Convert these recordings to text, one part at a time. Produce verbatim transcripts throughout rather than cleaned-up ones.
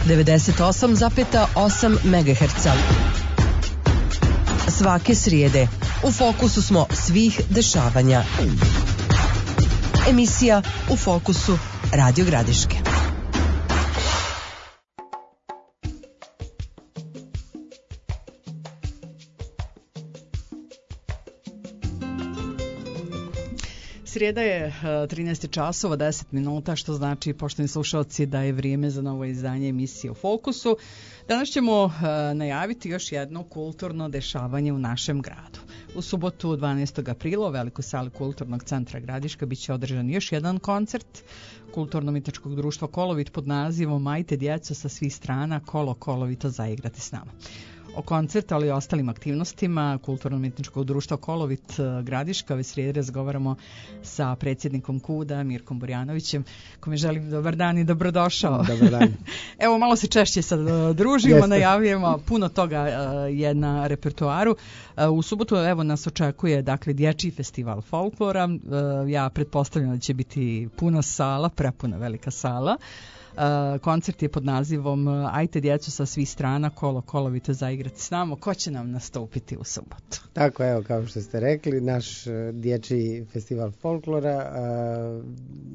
devedeset osam zarez osam megaherca. Svake srijede u fokusu smo svih dešavanja. Emisija U fokusu Radio Gradiške. Srijeda je trinaest časova, deset minuta, što znači, poštovani slušalci, da je vrijeme za novo izdanje emisije U fokusu. Danas ćemo najaviti još jedno kulturno dešavanje u našem gradu. U subotu dvanaestog aprila u Velikoj sali Kulturnog centra Gradiška biće održan još jedan koncert Kulturno-umjetničkog društva Kolovit pod nazivom Ajte djeco sa svih strana, kolo kolovito zaigrati s nama. O koncertu, ali i ostalim aktivnostima Kulturno-umjetničkog društva Kolovit Gradiška ove srijede razgovaramo sa predsjednikom KUD-a Mirkom Burjanovićem, kome želim dobar dan i dobrodošao. Dobar dan. Evo, malo se češće sad družimo, Jeste. najavljujemo puno toga je na repertoaru. U subotu evo nas očekuje dakle dječji festival folklora. Ja pretpostavljam da će biti puna sala, prepuna velika sala. Uh, koncert je pod nazivom Ajte djecu sa svih strana, kolo kolovito zaigrati s nama. Ko će nam nastupiti u subotu? Tako, evo, kao što ste rekli, naš uh, dječji festival folklora. Uh,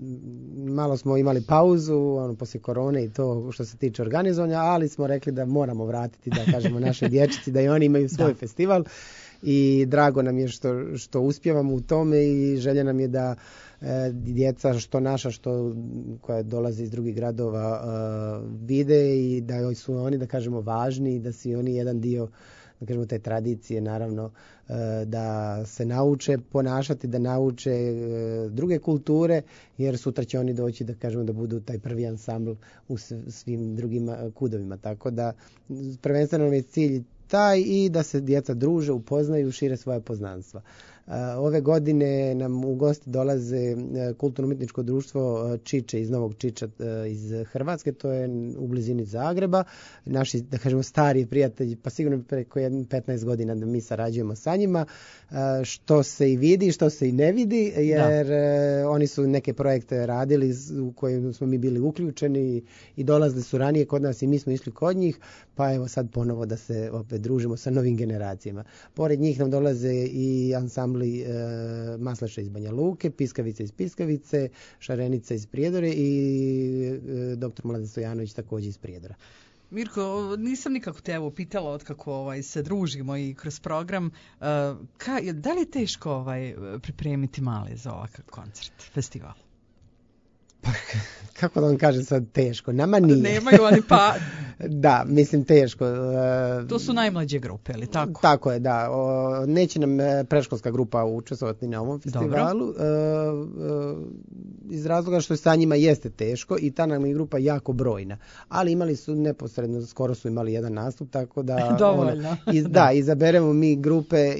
malo smo imali pauzu ono, poslije korone i to što se tiče organizovanja, ali smo rekli da moramo vratiti, da kažemo, naše dječici, da i oni imaju svoj festival. I drago nam je što, što uspijevamo u tome i želja nam je da e, djeca što naša, što koja dolaze iz drugih gradova e, vide i da su oni, da kažemo, važni i da su oni jedan dio, da kažemo, te tradicije, naravno, e, da se nauče ponašati, da nauče e, druge kulture, jer sutra će oni doći, da kažemo, da budu taj prvi ansambl u svim drugim kudovima. Tako da prvenstveno je cilj taj i da se djeca druže, upoznaju, šire svoje poznanstva. Ove godine nam u gosti dolaze Kulturno-umjetničko društvo Čiče iz Novog Čiča iz Hrvatske, to je u blizini Zagreba. Naši, da kažemo, stari prijatelji, pa sigurno preko petnaest godina da mi sarađujemo sa njima, što se i vidi, što se i ne vidi, jer da. Oni su neke projekte radili u kojima smo mi bili uključeni i dolazili su ranije kod nas i mi smo išli kod njih, pa evo sad ponovo da se opet družimo sa novim generacijama. Pored njih nam dolaze i ansambli E, Maslaša iz Banja Luke, Piskavice iz Piskavice, Šarenica iz Prijedore i e, doktor Mladen Stojanović također iz Prijedora. Mirko, nisam nikako te evo pitala otkako ovaj, se družimo i kroz program. Uh, ka, da li je teško ovaj, pripremiti male za ovakav koncert, festival? Pa, kako da vam kažem sad, teško. Nama nije. Nemaju oni pa... Da, mislim teško. To su najmlađe grupe, ali tako? Tako je, da. O, neće nam predškolska grupa učestvovati na ovom festivalu. E, e, iz razloga što sa njima jeste teško i ta nam je grupa jako brojna. Ali imali su neposredno, skoro su imali jedan nastup, tako da... Dovoljno. Ono, iz, da, izaberemo mi grupe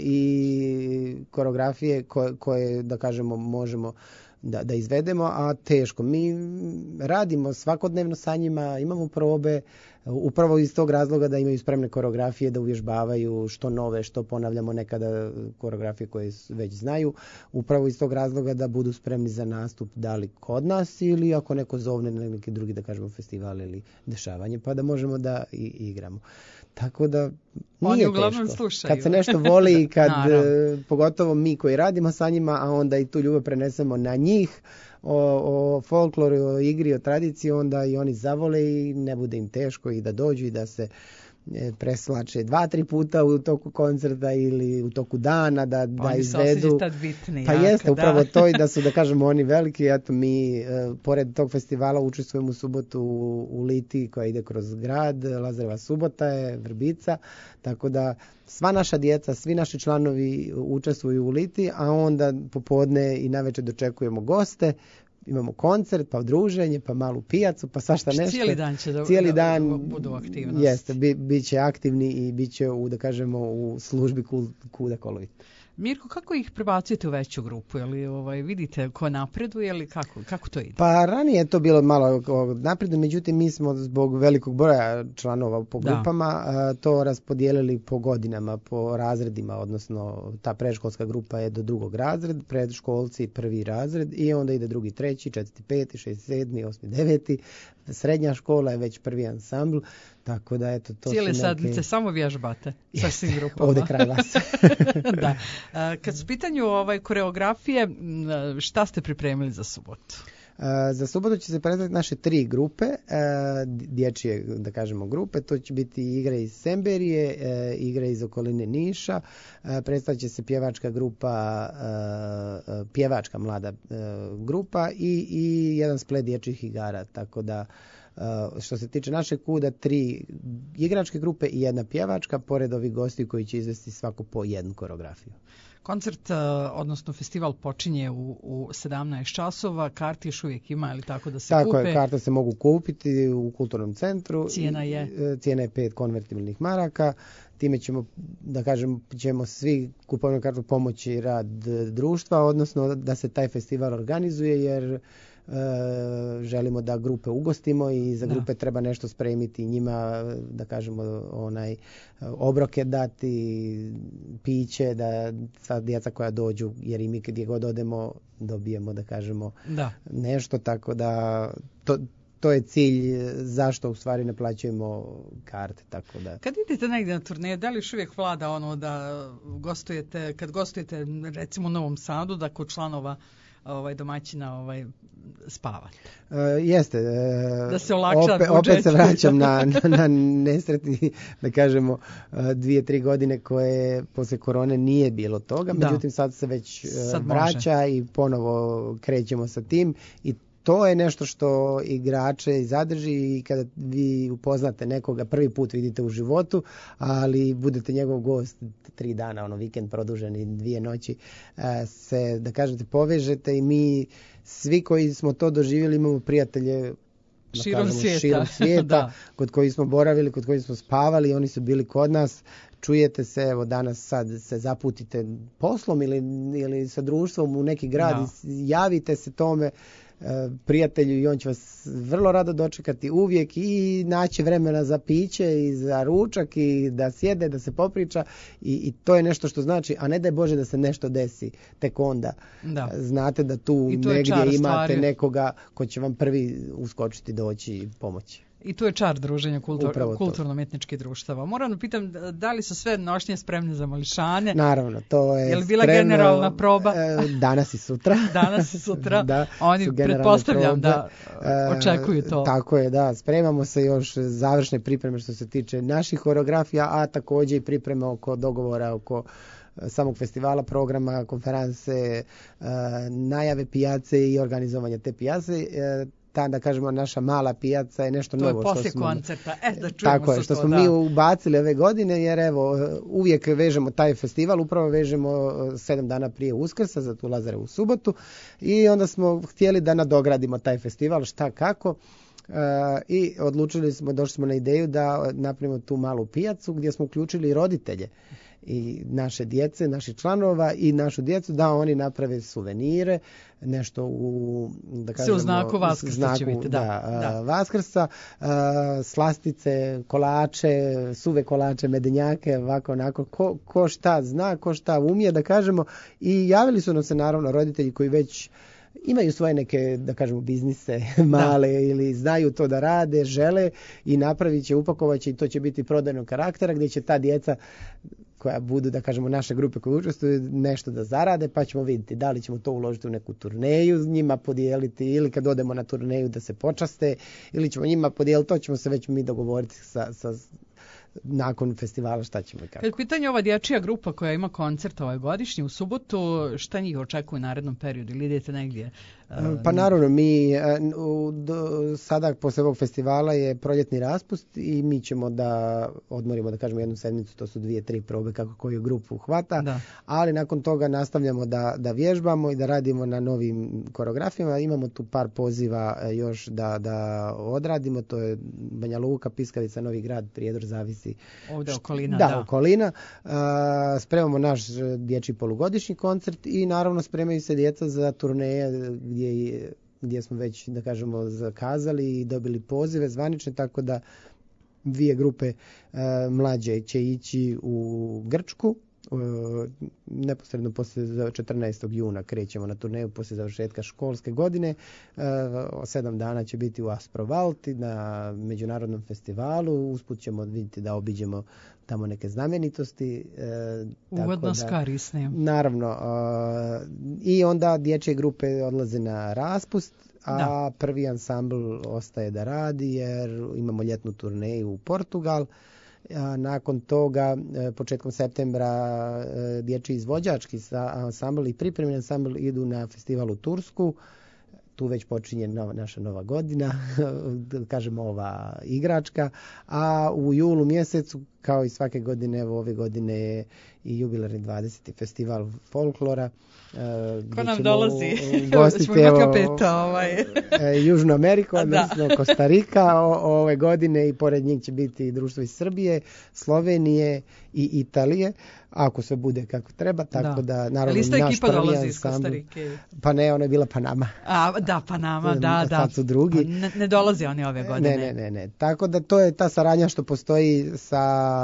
i koreografije koje, koje da kažemo, možemo Da, da izvedemo, a teško. Mi radimo svakodnevno sa njima, imamo probe, upravo iz tog razloga da imaju spremne koreografije, da uvježbavaju što nove, što ponavljamo nekada koreografije koje već znaju, upravo iz tog razloga da budu spremni za nastup, da li kod nas ili ako neko zovne na neki drugi, da kažemo, festival ili dešavanje, pa da možemo da i, igramo. Tako da nije teško. Slušaju. Kad se nešto voli i kad pogotovo mi koji radimo sa njima, a onda i tu ljubav prenesemo na njih, o, o folkloru, o igri, o tradiciji, onda i oni zavole i ne bude im teško i da dođu i da se preslače dva, tri puta u toku koncerta ili u toku dana da, da izvedu. Bitni, pa jaka, jeste, upravo da. to i da su, da kažemo, oni veliki. Eto, mi e, pored tog festivala učestvujemo u subotu u, u Liti koja ide kroz grad, Lazareva subota je, Vrbica, tako da sva naša djeca, svi naši članovi učestvuju u Liti, a onda popodne i navečer dočekujemo goste. Imamo koncert, pa druženje, pa malu pijacu, pa svašta nešto. Cijeli dan će da, Cijeli dan da budu aktivnosti. Jeste, bi, bit će aktivni i bit će u, da kažemo, u službi KUD-a Kolovit. Mirko, kako ih prebacujete u veću grupu? Je li, ovaj, vidite ko napreduje ili kako, kako to ide? Pa ranije je to bilo malo napredno, međutim mi smo zbog velikog broja članova po grupama a, to raspodijelili po godinama, po razredima, odnosno ta predškolska grupa je do drugog razred, predškolci prvi razred i onda ide drugi, treći, četvrti, peti, šesti, sedmi, osmi, deveti. srednja škola je već prvi ansambl, tako da eto to cijele su neke... sedmice samo vježbate sa svim grupama. Ovdje kraj vas. Da. Kad su u pitanju ovaj, koreografije, šta ste pripremili za subotu? Uh, za subotu će se predstaviti naše tri grupe, uh, dječje, da kažemo, grupe. To će biti igre iz Semberije, uh, igre iz okoline Niša, uh, predstavit će se pjevačka grupa, uh, pjevačka mlada uh, grupa i, i jedan splet dječjih igara, tako da Uh, što se tiče našeg kuda, tri igračke grupe i jedna pjevačka, pored ovih gostiju koji će izvesti svako po jednu koreografiju. Koncert, odnosno festival počinje u, u sedamnaest časova, karti još uvijek ima, ili tako da se tako kupe? Tako je, karte se mogu kupiti u kulturnom centru. Cijena je? Cijena je pet konvertibilnih maraka. Time ćemo, da kažem, ćemo svi kupovnu kartu pomoći rad društva, odnosno da se taj festival organizuje, jer E, želimo da grupe ugostimo i za grupe da. Treba nešto spremiti njima, da kažemo, onaj obroke dati, piće, da sva djeca koja dođu, jer i mi gdje god odemo dobijemo, da kažemo, da. Nešto, tako da to, to je cilj zašto u stvari ne plaćujemo karte, tako da. Kad idete negdje na turneje, da li još uvijek vlada ono da gostujete, kad gostujete recimo u Novom Sadu, da kod članova ovaj domaćina ovaj spavati? Uh, jeste. Uh, da se olakša opet, opet se vraćam na, na, na nesretni, da kažemo, uh, dvije, tri godine koje poslije korone nije bilo toga. Međutim, sad se već uh, sad vraća može. I ponovo krećemo sa tim i to je nešto što igrače zadrži i kada vi upoznate nekoga, prvi put vidite u životu, ali budete njegov gost tri dana, ono vikend produžen i dvije noći, se, da kažete, povežete i mi svi koji smo to doživjeli imamo prijatelje širom kažemo, svijeta, širom svijeta kod koji smo boravili, kod koji smo spavali, oni su bili kod nas. Čujete se, evo danas sad se zaputite poslom ili, ili sa društvom u neki grad no. i javite se tome prijatelju i on će vas vrlo rado dočekati uvijek i naći vremena za piće i za ručak i da sjede, da se popriča i, i to je nešto što znači, a ne daj Bože da se nešto desi tek onda. Da. Znate da tu negdje imate stvari. Nekoga ko će vam prvi uskočiti, doći i pomoći. I tu je čar druženja kultur, kulturno-umjetničkih društava. Moram da pitam, da li su sve nošnje spremne za mališane? Naravno, to je, je li bila spremno, generalna proba? Danas i sutra. Danas i sutra. Da, oni pretpostavljam da očekuju to. Tako je, da. Spremamo se još završne pripreme što se tiče naših koreografija, a također i pripreme oko dogovora, oko samog festivala, programa, konferanse, najave pijace i organizovanja te pijace. Ta, da kažemo, naša mala pijaca je nešto to novo. To je poslije što smo, koncerta. E, da čujemo tako je, što to, smo da. mi ubacili ove godine, jer evo, uvijek vežemo taj festival, upravo vežemo sedam dana prije Uskrsa, za tu Lazarevu subotu, i onda smo htjeli da nadogradimo taj festival, šta kako, uh, i odlučili smo, došli smo na ideju da napravimo tu malu pijacu gdje smo uključili roditelje i naše djece, naših članova i našu djecu, da oni naprave suvenire, nešto u, da kažemo, u znaku Vaskrsa znaku, će biti, da, da, da. Vaskrsa, uh, slastice, kolače, suve kolače, medenjake, ovako onako, ko, ko šta zna, ko šta umije, da kažemo, i javili su nam se naravno roditelji koji već imaju svoje neke, da kažemo, biznise male da. Ili znaju to da rade, žele i napravit će, upakovat će i to će biti prodajnog karaktera gdje će ta djeca koja budu, da kažemo, naše grupe koje učestvuju, nešto da zarade, pa ćemo vidjeti da li ćemo to uložiti u neku turneju, njima podijeliti, ili kad odemo na turneju da se počaste, ili ćemo njima podijeliti, to ćemo se već mi dogovoriti sa, sa nakon festivala šta ćemo i kako. Kad pitanje ova dječja grupa koja ima koncert ovaj godišnji u subotu, šta njih očekuje u narednom periodu ili idete negdje? Pa naravno, mi u, do, sada posle ovog festivala je proljetni raspust i mi ćemo da odmorimo, da kažemo, jednu sedmicu, to su dvije, tri probe kako koju grupu hvata, da. Ali nakon toga nastavljamo da, da vježbamo i da radimo na novim koreografijama. Imamo tu par poziva još da, da odradimo, to je Banja Luka, Piskavica, Novi Grad, Prijedor, zavisi. Ovdje okolina, da. Da, okolina. Uh, spremamo naš dječji polugodišnji koncert i naravno spremaju se djeca za turneje gdje Gdje, gdje smo već, da kažemo, zakazali i dobili pozive zvanične, tako da dvije grupe e, mlađe će ići u Grčku neposredno poslije četrnaestog juna krećemo na turneju poslije završetka školske godine. Sedam dana će biti u Asprovalti na međunarodnom festivalu. Usput ćemo vidjeti da obiđemo tamo neke znamenitosti. Uvodno skarisne. Naravno. I onda dječje grupe odlaze na raspust, a da. Prvi ansambl ostaje da radi jer imamo ljetnu turneju u Portugal. A nakon toga, početkom septembra, dječji izvođački ansambl i pripremni ansambl idu na festival u Tursku. Tu već počinje nova, naša nova godina, kažemo ova igračka, a u julu mjesecu, kao i svake godine, evo ove godine je i jubilarni dvadeseti festival folklora. Ko nam dolazi? Gostite, evo, opet, ovaj. Južnu Ameriku, odnosno Kostarika ove godine i pored njih će biti društvo iz Srbije, Slovenije i Italije, ako sve bude kako treba, tako da, da naravno lista naš ekipa dolazi iz Kostarike. Pa ne, ona je bila Panama. A, da, Panama, da, da. Sad su drugi. Ne, ne dolazi oni ove godine. Ne, ne, ne, ne. Tako da to je ta saradnja što postoji sa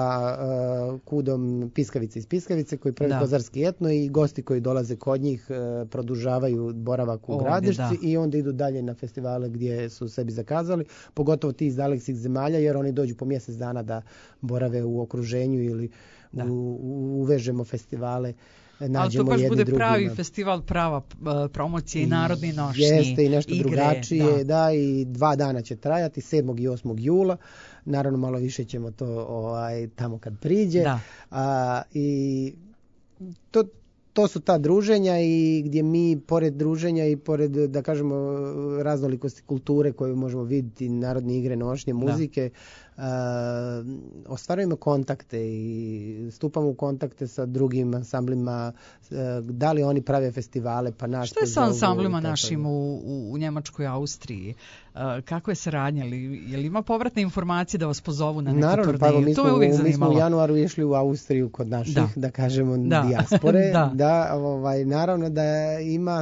uh, Kudom Piskavice iz Piskavice koji pravi kozarski etno i gosti koji dolaze kod njih uh, produžavaju boravak u Ovdje, Gradišci da. I onda idu dalje na festivale gdje su sebi zakazali, pogotovo ti iz dalekih zemalja jer oni dođu po mjesec dana da borave u okruženju ili u, u, uvežemo festivale. Ali to baš bude drugima. Pravi festival, prava uh, promocija i narodni nošnji. Jeste i nešto igre, drugačije, da. da, i dva dana će trajati, sedmog i osmog jula. Naravno, malo više ćemo to ovaj, tamo kad priđe. Da. A, i to, to su ta druženja i gdje mi, pored druženja i pored, da kažemo, raznolikosti kulture koju možemo vidjeti, narodne igre, nošnje, muzike, Uh, ostvarujemo kontakte i stupamo u kontakte sa drugim ansamblima, uh, da li oni prave festivale, pa naš. Što je sa ansamblima našim u, u, u Njemačkoj i Austriji? Uh, kako je saradnja? Je li ima povratne informacije da vas pozovu na neku Naravno, turneju? Pa, mi, to smo, me uvijek mi smo u januaru išli u Austriju kod naših, da, da kažemo, da. dijaspore. da. Da, ovaj, naravno da ima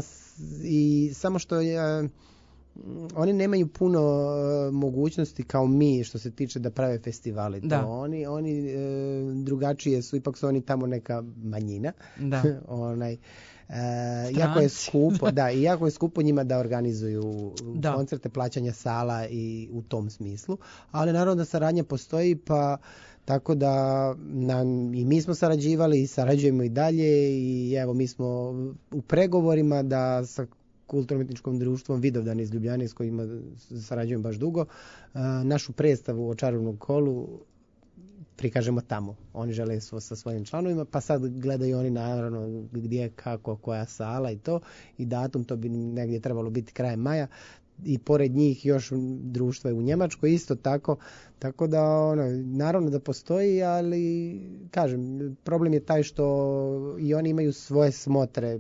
i samo što je oni nemaju puno uh, mogućnosti kao mi što se tiče da prave festivali. To oni oni e, drugačije su, ipak su oni tamo neka manjina. Da. Onaj e, jako je skupo, da, i jako je skupo njima da organizuju da. koncerte, plaćanja sala i u tom smislu, ali naravno da saradnja postoji, pa tako da nam, i mi smo sarađivali i sarađujemo i dalje i evo mi smo u pregovorima da sa kulturno-umjetničkom društvom Vidovdan iz Ljubljane s kojima sarađujem baš dugo, našu predstavu o čarobnom kolu prikažemo tamo. Oni žele svo, sa svojim članovima, pa sad gledaju oni naravno gdje, kako, koja sala i to i datum, to bi negdje trebalo biti krajem maja i pored njih još društva je u Njemačkoj isto tako, tako da ono, naravno da postoji, ali kažem, problem je taj što i oni imaju svoje smotre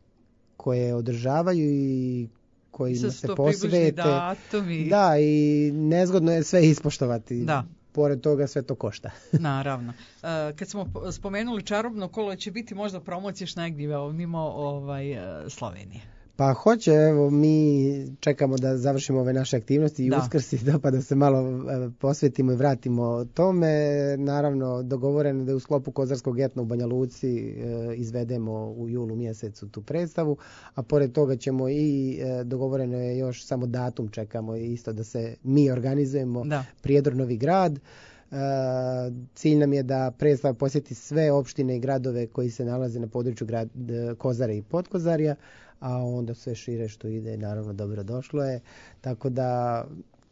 koje održavaju i kojima se posvete. Datumi. Da, i nezgodno je sve ispoštovati. Da. Pored toga sve to košta. Naravno. Uh, kad smo spomenuli čarobno kolo, će biti možda promociješ negdje mimo ovaj, Slovenije. Pa hoće, evo mi čekamo da završimo ove naše aktivnosti i da. Uskrs i da, pa da se malo posvetimo i vratimo tome. Naravno, dogovoreno da je u sklopu Kozarskog etna u Banja Luci e, izvedemo u julu mjesecu tu predstavu, a pored toga ćemo i e, dogovoreno je još samo datum, čekamo isto da se mi organizujemo, da. Prijedor Novi Grad. Uh, cilj nam je da predstava posjeti sve opštine i gradove koji se nalaze na području grad, Kozare i Podkozarja, a onda sve šire što ide naravno dobro došlo je, tako da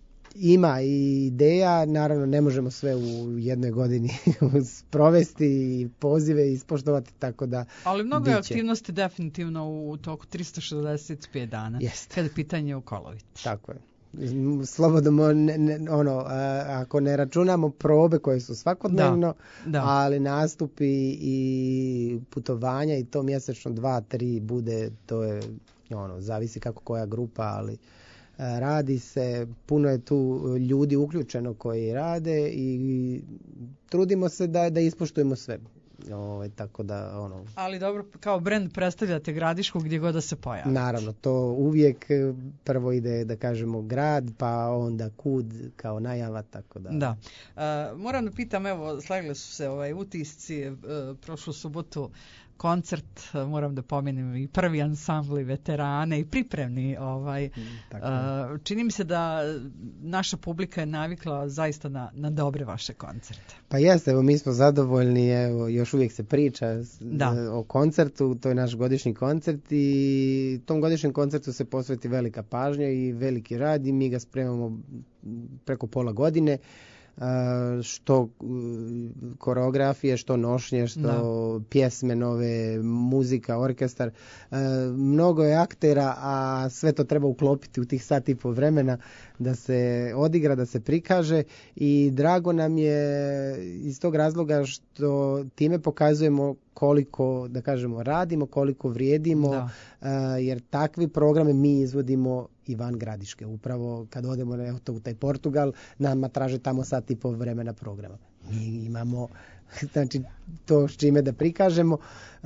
ima i ideja, naravno ne možemo sve u jednoj godini sprovesti i pozive ispoštovati, tako da ali mnogo je aktivnosti definitivno u toku tristo šezdeset pet dana. Jest. Kada je pitanje u Kolovici. Tako je. Slobodno, ne, ne, ono, a, ako ne računamo probe koje su svakodnevno, da, da. Ali nastupi i putovanja i to mjesečno dva, tri bude, to je, ono, zavisi kako koja grupa, ali a, radi se, puno je tu ljudi uključeno koji rade i trudimo se da, da ispoštujemo sve. Ovaj, tako da, ono... Ali dobro, kao brend predstavljate Gradišku gdje god da se pojavite. Naravno, to uvijek prvo ide, da kažemo, grad, pa onda kud kao najava, tako da... Da. Uh, moram da pitam, evo, slagle su se ovaj, utisci uh, prošlu subotu, koncert, moram da pomenem i prvi ansambl i veterane i pripremni. Ovaj, uh, čini mi se da naša publika je navikla zaista na, na dobre vaše koncerte. Pa jeste, evo mi smo zadovoljni, evo, još uvijek se priča da. o koncertu, to je naš godišnji koncert i tom godišnjem koncertu se posveti velika pažnja i veliki rad i mi ga spremamo preko pola godine. Uh, što uh, koreografije, što nošnje, što da. pjesme nove, muzika, orkestar. Uh, mnogo je aktera, a sve to treba uklopiti u tih sat i po vremena da se odigra, da se prikaže i drago nam je iz tog razloga što time pokazujemo koliko, da kažemo, radimo, koliko vrijedimo, uh, jer takvi programe mi izvodimo i van Gradiške. Upravo kad odemo evo, u taj Portugal, nama traže tamo sat i po vremena programa. Mi imamo znači, to s čime da prikažemo uh,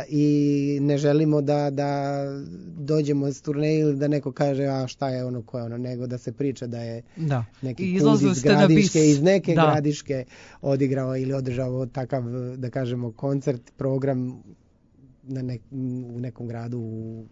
i ne želimo da, da dođemo s turneje ili da neko kaže a šta je ono ko je ono, nego da se priča da je da. neki kud iz Gradiške, iz neke da. Gradiške odigrao ili održao takav, da kažemo, koncert, program na nek, u nekom gradu u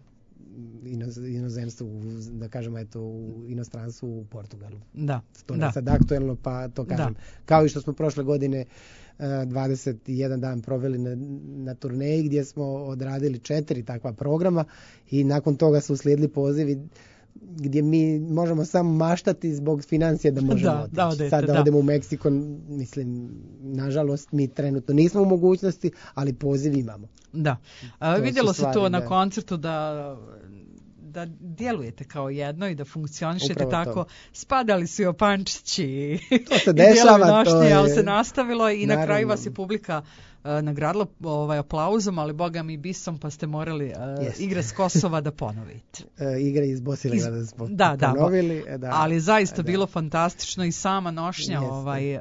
inozemstvu, da kažemo eto u inostranstvu, u Portugalu. Da. To je sad aktuelno, pa to kažem. Da. Kao i što smo prošle godine dvadeset jedan dan proveli na, na turneji gdje smo odradili četiri takva programa i nakon toga su uslijedili pozivi gdje mi možemo samo maštati zbog financija da možemo da, otići. Da, odete, sad da, da odemo u Meksiko, mislim, nažalost mi trenutno nismo u mogućnosti, ali poziv imamo. Da. A, vidjelo se to da. na koncertu da da djelujete kao jedno i da funkcionišete upravo tako. To. Spadali su i opančići to se dešava, nošnje, to je... ali se nastavilo i naravno. Na kraju vas je publika uh, nagradila ovaj, aplauzom, ali boga mi bisom, pa ste morali uh, yes. igre s Kosova da ponovite. Uh, igre iz Bosilegrada da smo da, ponovili. Da, da, ali zaista da. bilo fantastično i sama nošnja, yes. ovaj,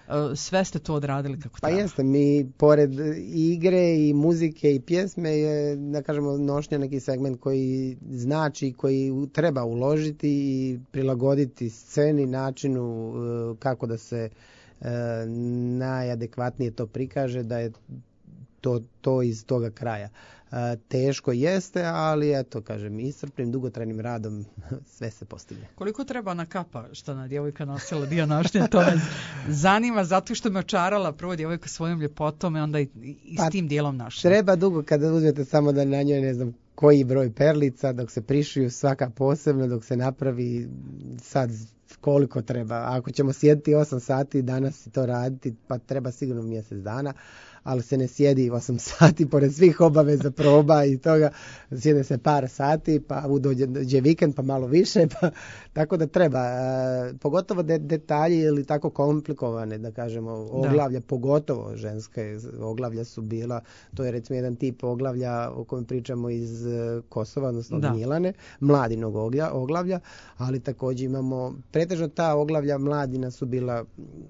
sve ste to odradili kako pa treba. Pa jeste, mi pored igre i muzike i pjesme je, da kažemo, nošnja neki segment koji znači, koji treba uložiti i prilagoditi sceni, načinu kako da se e, najadekvatnije to prikaže, da je to, to iz toga kraja. E, teško jeste, ali eto, kažem, iscrpnim, dugotrajnim radom sve se postigne. Koliko treba ona kapa što na djevojka nosila dio nošnje, to me zanima, zato što me očarala prvo djevojka svojom ljepotom i onda i, i pa, s tim dijelom nošnje. Treba dugo kada uzmete samo da na njoj, ne znam, koji broj perlica, dok se prišiju svaka posebno, dok se napravi sad koliko treba. Ako ćemo sjediti osam sati danas i to raditi, pa treba sigurno mjesec dana, ali se ne sjedi osam sati pored svih obaveza proba i toga, sjede se par sati, pa dođe, dođe vikend, pa malo više, pa tako da treba. E, pogotovo de, detalji ili tako komplikovane, da kažemo, oglavlja, da. Pogotovo ženske oglavlja su bila, to je recimo jedan tip oglavlja o kojem pričamo iz Kosova, odnosno od Milane, mladinog oglavlja, ali također imamo, pretežno ta oglavlja mladina su bila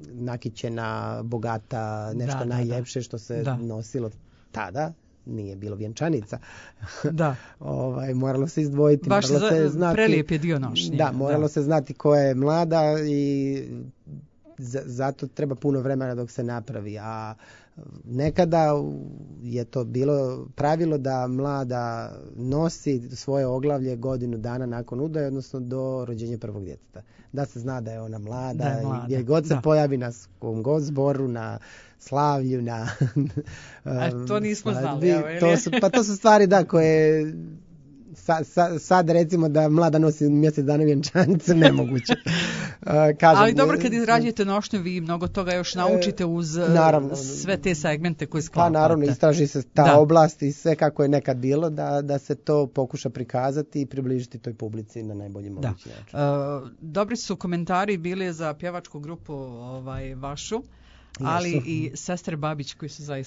nakićena, bogata, nešto da, najljepše da, da. što se da. nosilo tada, nije bilo vjenčanica. Da. ovaj, moralo se izdvojiti. Baš moralo za, se znati, prelijep je dio nošnje. Da, moralo da. se znati koja je mlada i z- zato treba puno vremena dok se napravi. A nekada je to bilo pravilo da mlada nosi svoje oglavlje godinu dana nakon udaje, odnosno do rođenja prvog djeteta. Da se zna da je ona mlada, da je mlada. I gdje god se da. pojavi na kom god zboru, na slavlju, na... A to nismo znali. Evo, to su, pa to su stvari da koje... Sa, sa, sad recimo da mlada nosi mjesec dana vjenčanicu, nemoguće. Uh, kažem, ali dobro, kad izrađujete nošnju, vi mnogo toga još naučite uz naravno, sve te segmente koje sklapate. Pa naravno, istraži se ta da. oblast i sve kako je nekad bilo, da, da se to pokuša prikazati i približiti toj publici na najbolji mogući način. Uh, dobri su komentari bili za pjevačku grupu ovaj, vašu, ali Jesu. i sestre Babić koji su zaista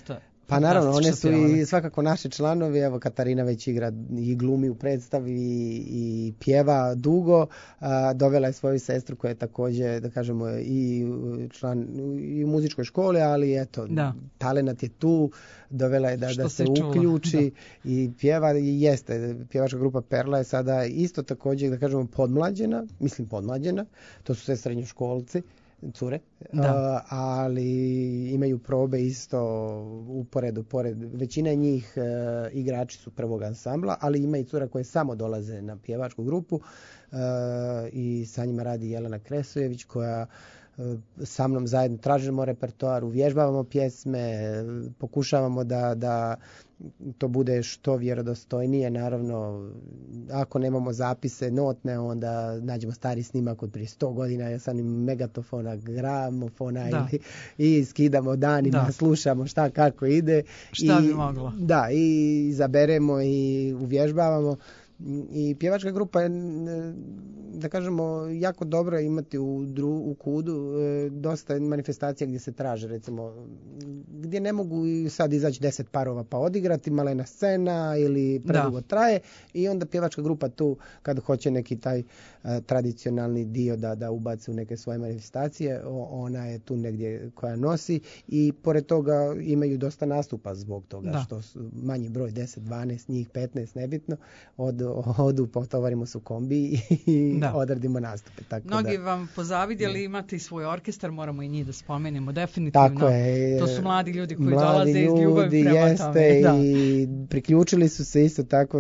Pa naravno, one su i svakako naši članovi, evo Katarina već igra i glumi u predstavi i, i pjeva dugo, a, dovela je svoju sestru koja je također, da kažemo, i član i u muzičkoj školi, ali eto, da. Talenat je tu, dovela je da, da se, se uključi da. I pjeva, i jeste, pjevačka grupa Perla je sada isto također, da kažemo, podmlađena, mislim podmlađena, to su sve srednjoškolci, cure, uh, ali imaju probe isto uporedu, pored. Većina njih uh, igrači su prvog ansambla, ali ima i cura koje samo dolaze na pjevačku grupu uh, i sa njima radi Jelena Kresojević koja uh, sa mnom zajedno tražimo repertoar, uvježbavamo pjesme, pokušavamo da, da to bude što vjerodostojnije, naravno ako nemamo zapise notne, onda nađemo stari snimak od prije sto godina, ja sam im megatofona, gramofona ili, i skidamo danima, da. Slušamo šta kako ide. Šta i, bi moglo. Da, i izaberemo i uvježbavamo. I pjevačka grupa je, da kažemo, jako dobro imati u, dru, u Kudu dosta manifestacija gdje se traže, recimo, gdje ne mogu sad izaći deset parova pa odigrati, malena scena ili predugo da. Traje i onda pjevačka grupa tu kad hoće neki taj uh, tradicionalni dio da, da ubaci u neke svoje manifestacije, o, ona je tu negdje koja nosi i pored toga imaju dosta nastupa zbog toga da. Što su manji broj, deset, dvanaest, njih petnaest, nebitno, od odu, potovarimo su kombi i da. Odradimo nastupe. Tako Mnogi da, vam pozavidjeli, je. Imate i svoj orkestar, moramo i njih da spomenemo, definitivno. Tako je. To su mladi ljudi koji mladi dolaze ljudi, iz ljubavi prema jeste, tome. Da. I priključili su se isto tako,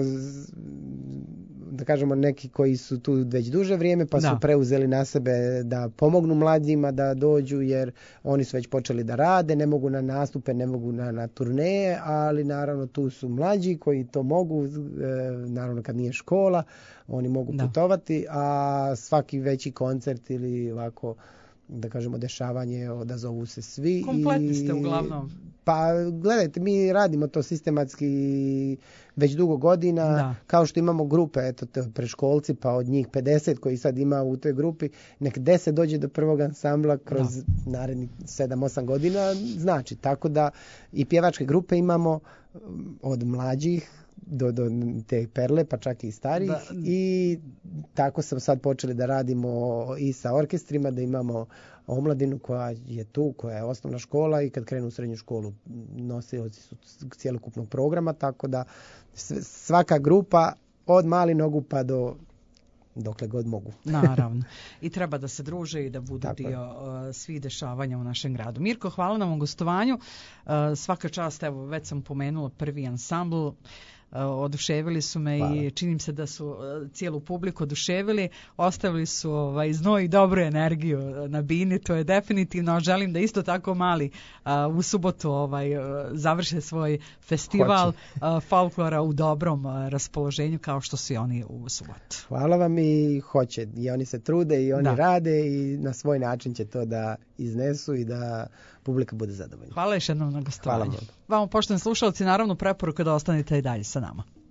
da kažemo, neki koji su tu već duže vrijeme, pa da. Su preuzeli na sebe da pomognu mladima da dođu, jer oni su već počeli da rade, ne mogu na nastupe, ne mogu na, na turneje, ali naravno tu su mlađi koji to mogu, e, naravno kad nije škola, oni mogu da. Putovati, a svaki veći koncert ili ovako, da kažemo, dešavanje, odazovu se svi. Kompletni ste uglavnom. Pa gledajte, mi radimo to sistematski već dugo godina, da. Kao što imamo grupe, eto, preškolci, pa od njih pedeset koji sad ima u toj grupi, nek deset dođe do prvog ansambla kroz da. Narednih sedam osam godina, znači, tako da i pjevačke grupe imamo od mlađih do, do te Perle, pa čak i starih, da. I tako sam sad počeli da radimo i sa orkestrima, da imamo omladinu koja je tu, koja je osnovna škola i kad krenu u srednju školu nosioci su cjelokupnog programa, tako da svaka grupa od mali nogu pa do dokle god mogu. Naravno. I treba da se druže i da budu tako dio uh, svih dešavanja u našem gradu. Mirko, hvala na ovom gostovanju. Uh, svaka čast, evo, već sam pomenula prvi ansambl. Uh, oduševili su me. Hvala. I činim se da su uh, cijelu publiku oduševili. Ostavili su ovaj, znoj i dobru energiju na bini. To je definitivno. Želim da isto tako mali uh, u subotu ovaj, uh, završe svoj festival uh, folklora u dobrom uh, raspoloženju kao što su i oni u subotu. Hvala vam i hoće. I oni se trude i oni da. Rade i na svoj način će to da iznesu i da publika bude zadovoljna. Hvala još jednom na gostovanju. Vama, poštovani slušalci, naravno preporuka da ostanete i dalje sa nama.